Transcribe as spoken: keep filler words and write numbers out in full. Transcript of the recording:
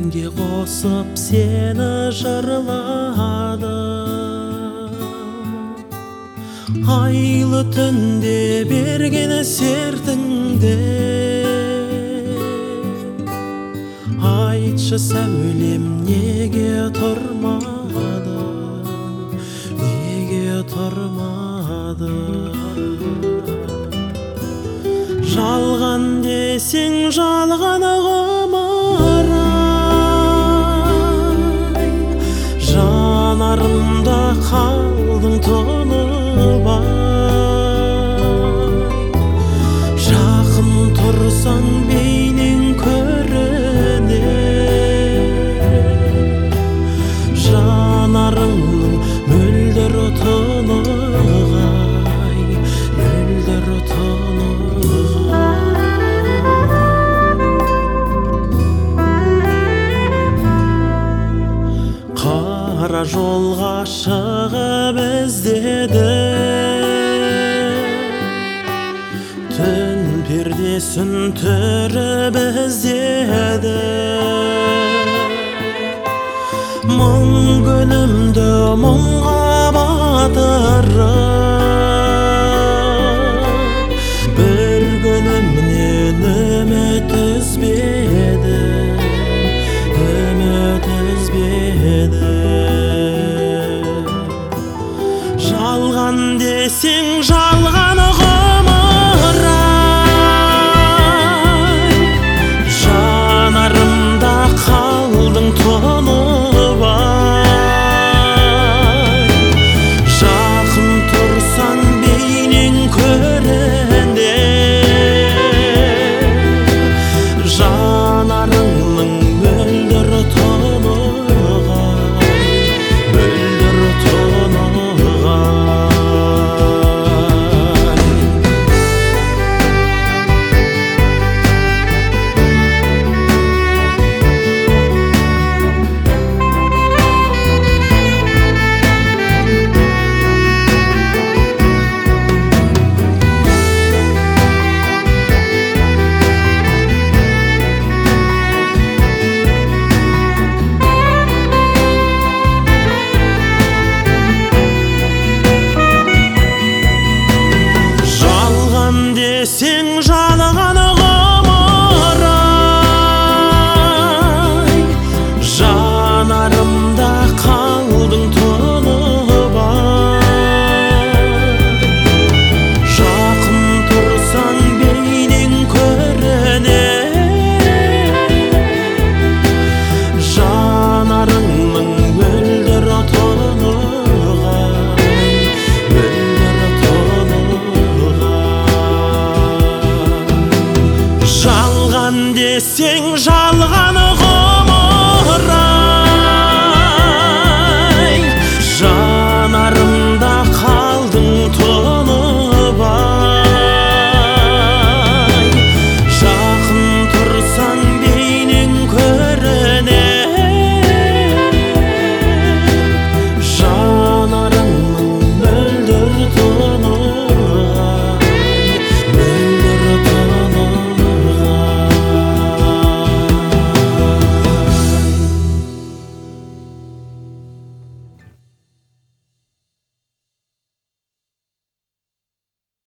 әнге қосып сені жырладым. Айлы түнде берген сертіңде, айтшы сәулем неге тұрмады, неге тұрмады. Жалған десең жалған ғұмырай, жанарымда қалдың тұнып ай. Жақын тұрсаң бейнең көрінер, жанарыңның мөлдір тұнығай, мөлдір тұнығай. Қара жолға шығып іздедім, түн пердесін түріп іздедім. Мың күнімді мұңға батырып, бір күнімнен үміт үзбедім, үміт үзбедім. Жалған десең жалған ғұмырай, жанарымда қалдың тұнып ай. Жақын тұрсаң бейнең көрінер, жанарыңның мөлдір тұнығай, мөлдір тұнығай. Сен жалған ғұмырай, жанарымда қалдың тұнып ай. Жақын тұрсаң бейнең көрінер, жанарыңның мөлдір тұнығай, мөлдір тұнығай. Жалған десең жалған